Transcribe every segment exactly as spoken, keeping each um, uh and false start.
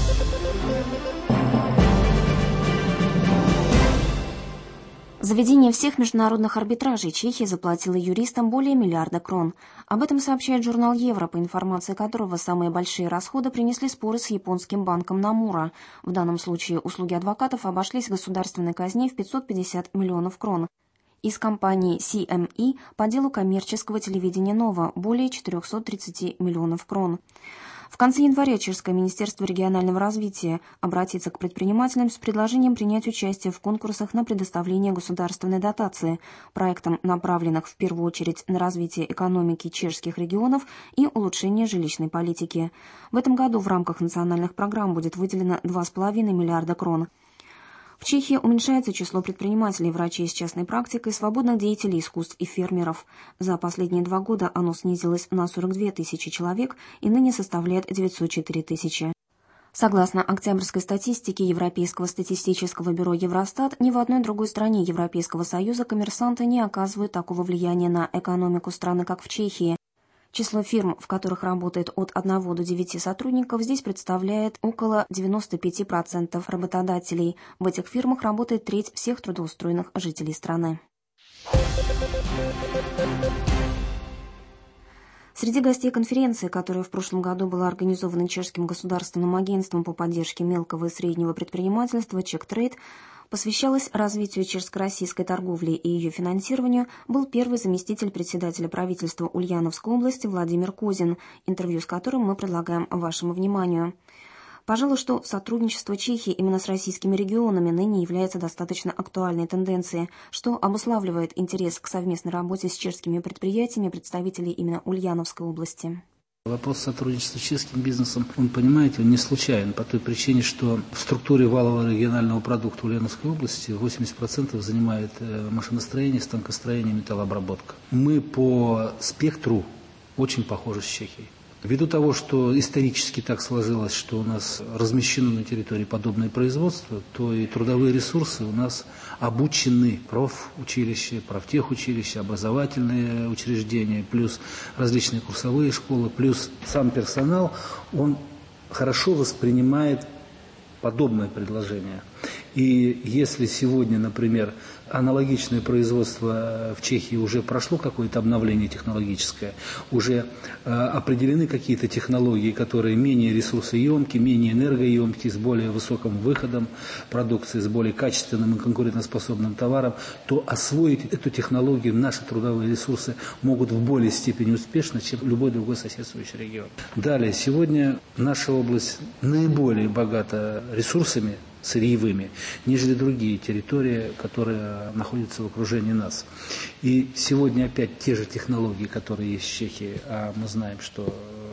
За ведение всех международных арбитражей Чехия заплатила юристам более миллиарда крон. Об этом сообщает журнал «Евро», по информации которого самые большие расходы принесли споры с японским банком Nomura. В данном случае услуги адвокатов обошлись государственной казне в пятьсот пятьдесят миллионов крон. Из компании си эм и по делу коммерческого телевидения «Нова» более четыреста тридцать миллионов крон. В конце января Чешское министерство регионального развития обратится к предпринимателям с предложением принять участие в конкурсах на предоставление государственной дотации, проектам, направленных в первую очередь на развитие экономики чешских регионов и улучшение жилищной политики. В этом году в рамках национальных программ будет выделено два с половиной миллиарда крон. В Чехии уменьшается число предпринимателей, врачей с частной практикой, свободных деятелей искусств и фермеров. За последние два года оно снизилось на сорок две тысячи человек и ныне составляет девятьсот четыре тысячи. Согласно октябрьской статистике Европейского статистического бюро Евростат, ни в одной другой стране Европейского Союза коммерсанты не оказывают такого влияния на экономику страны, как в Чехии. Число фирм, в которых работает от одного до девяти сотрудников, здесь представляет около девяноста пяти процентов работодателей. В этих фирмах работает треть всех трудоустроенных жителей страны. Среди гостей конференции, которая в прошлом году была организована Чешским государственным агентством по поддержке мелкого и среднего предпринимательства «Чектрейд», посвящалась развитию чешско-российской торговли и ее финансированию, был первый заместитель председателя правительства Ульяновской области Владимир Козин, интервью с которым мы предлагаем вашему вниманию. Пожалуй, что сотрудничество Чехии именно с российскими регионами ныне является достаточно актуальной тенденцией, что обуславливает интерес к совместной работе с чешскими предприятиями представителей именно Ульяновской области. Вопрос сотрудничества с чешским бизнесом, он, понимаете, он не случайен по той причине, что в структуре валового регионального продукта Ульяновской области восемьдесят процентов занимает машиностроение, станкостроение, металлообработка. Мы по спектру очень похожи с Чехией. Ввиду того, что исторически так сложилось, что у нас размещено на территории подобное производство, то и трудовые ресурсы у нас обучены, профучилища, профтехучилища, образовательные учреждения, плюс различные курсовые школы, плюс сам персонал, он хорошо воспринимает подобное предложение. И если сегодня, например, аналогичное производство в Чехии уже прошло какое-то обновление технологическое, уже э, определены какие-то технологии, которые менее ресурсоемкие, менее энергоемкие, с более высоким выходом продукции, с более качественным и конкурентоспособным товаром, то освоить эту технологию наши трудовые ресурсы могут в более степени успешно, чем любой другой соседствующий регион. Далее, сегодня наша область наиболее богата ресурсами сырьевыми, нежели другие территории, которые находятся в окружении нас. И сегодня опять те же технологии, которые есть в Чехии, а мы знаем, что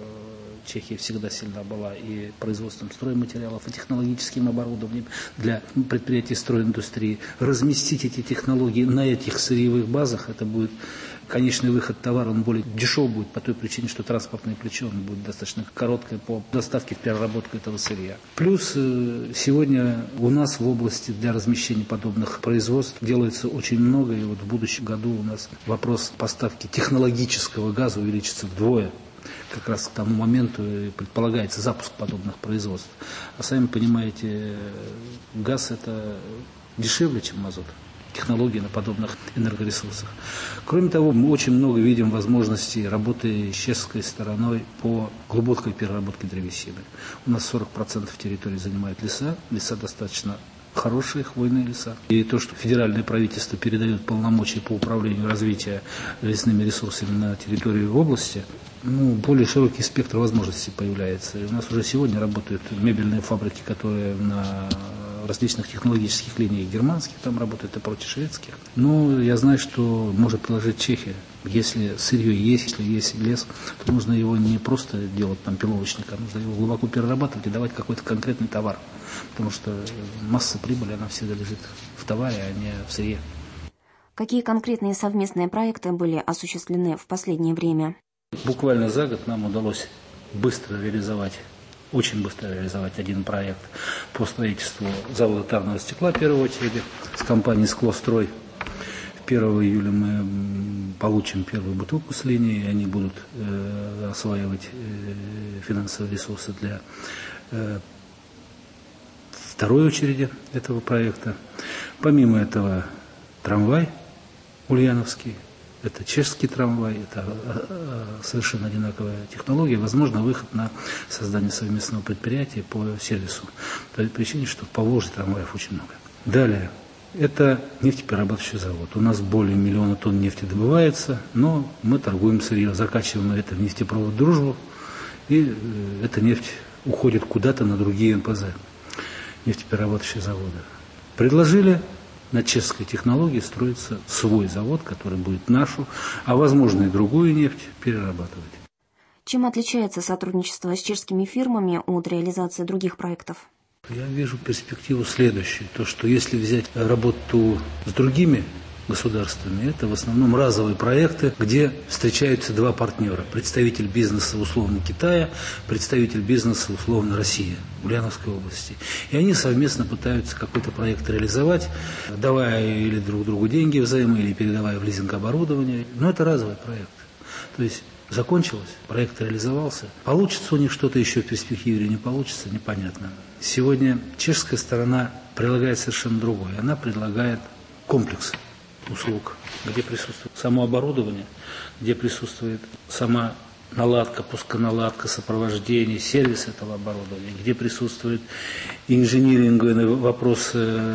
Чехия всегда сильна была и производством стройматериалов, и технологическим оборудованием для предприятий стройиндустрии. Разместить эти технологии на этих сырьевых базах, это будет конечный выход товара, он более дешев будет по той причине, что транспортное плечо он будет достаточно короткое по доставке в переработку этого сырья. Плюс сегодня у нас в области для размещения подобных производств делается очень много, и вот в будущем году у нас вопрос поставки технологического газа увеличится вдвое. Как раз к тому моменту предполагается запуск подобных производств. А сами понимаете, газ это дешевле, чем мазут. Технологии на подобных энергоресурсах. Кроме того, мы очень много видим возможностей работы с чешской стороной по глубокой переработке древесины. У нас сорок процентов территории занимают леса, леса достаточно хорошие хвойные леса. И то, что федеральное правительство передает полномочия по управлению развитием лесными ресурсами на территории области, ну, более широкий спектр возможностей появляется. И у нас уже сегодня работают мебельные фабрики, которые на различных технологических линиях германских, там работают и против шведских. Но я знаю, что может предложить Чехия. Если сырье есть, если есть лес, то нужно его не просто делать там пиловочник, а нужно его глубоко перерабатывать и давать какой-то конкретный товар. Потому что масса прибыли, она всегда лежит в товаре, а не в сырье. Какие конкретные совместные проекты были осуществлены в последнее время? Буквально за год нам удалось быстро реализовать очень быстро реализовать один проект по строительству завода тарного стекла первой очереди с компанией «Склострой». первого июля мы получим первую бутылку с линии, и они будут э, осваивать э, финансовые ресурсы для э, второй очереди этого проекта. Помимо этого трамвай ульяновский, это чешский трамвай, это совершенно одинаковая технология, возможно выход на создание совместного предприятия по сервису. По причине, что в Поволжье трамваев очень много. Далее, это нефтеперерабатывающий завод. У нас более миллиона тонн нефти добывается, но мы торгуем сырье, закачиваем это в нефтепровод «Дружбу», и эта нефть уходит куда-то на другие эн пэ зэ, нефтеперерабатывающие заводы. Предложили на чешской технологии строится свой завод, который будет нашу, а возможно и другую нефть перерабатывать. Чем отличается сотрудничество с чешскими фирмами от реализации других проектов? Я вижу перспективу следующую. То, что если взять работу с другими государствами, это в основном разовые проекты, где встречаются два партнера. Представитель бизнеса условно Китая, представитель бизнеса условно России, Ульяновской области. И они совместно пытаются какой-то проект реализовать, давая или друг другу деньги взаймы, или передавая в лизинг оборудование. Но это разовый проект. То есть закончилось, проект реализовался. Получится у них что-то еще в перспективе или не получится, непонятно. Сегодня чешская сторона предлагает совершенно другое. Она предлагает комплекс услуг, где присутствует само оборудование, где присутствует сама наладка, пусконаладка, сопровождение, сервис этого оборудования, где присутствует инжиниринговый вопрос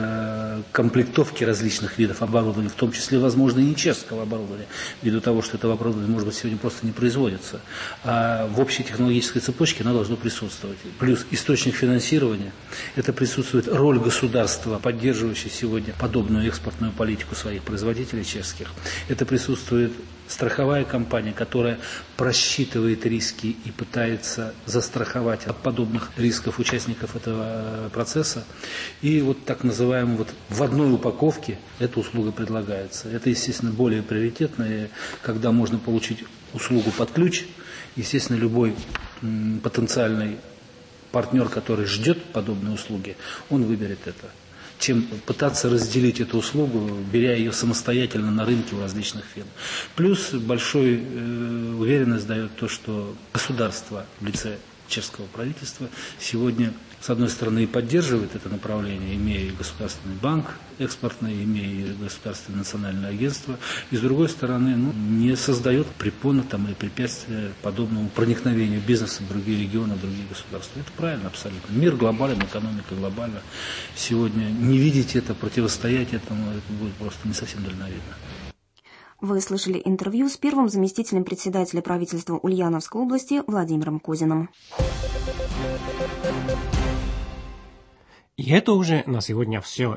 комплектовки различных видов оборудования, в том числе, возможно, и не чешского оборудования, ввиду того, что это оборудование, может быть, сегодня просто не производится. А в общей технологической цепочке оно должно присутствовать. Плюс источник финансирования, это присутствует роль государства, поддерживающей сегодня подобную экспортную политику своих производителей чешских. Это присутствует страховая компания, которая просчитывает риски и пытается застраховать от подобных рисков участников этого процесса. И вот так называемый вот в одной упаковке эта услуга предлагается. Это, естественно, более приоритетно, когда можно получить услугу под ключ. Естественно, любой м, потенциальный партнер, который ждет подобные услуги, он выберет это, чем пытаться разделить эту услугу, беря ее самостоятельно на рынке у различных фирм. Плюс большой э, уверенность дает то, что государство в лице чешского правительства сегодня, с одной стороны, и поддерживает это направление, имея и государственный банк экспортный, имея и государственное национальное агентство, и с другой стороны, ну, не создает препоны там, и препятствия подобному проникновению бизнеса в другие регионы, в другие государства. Это правильно абсолютно. Мир глобален, экономика глобальна. Сегодня не видеть это, противостоять этому, это будет просто не совсем дальновидно. Вы слышали интервью с первым заместителем председателя правительства Ульяновской области Владимиром Козиным. И это уже на сегодня все.